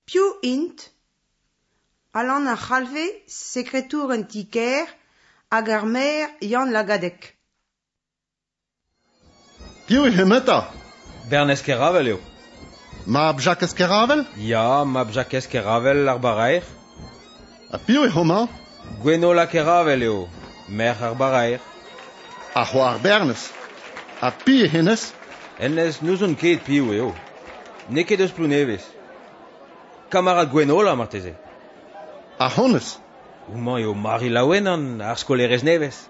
Più int, allan ar c'halve sekretour un tiker hag ar mer Yann Lagadek. Piv e hemeta? Bernes keravel eo. Ma bjak eskeravel? Ya, ma bjakes keravel ar baraer. A piv e homa? Gwenola keravel eo. Mer ar baraer. A c'hoar bernes. A pi e hennes? Ennes nous on ket piou eo. Ne ket eus plounevez. Kamarad Gwenola marteze. A honnes? Ouman eo Mari Lawen ar skolerez nevez.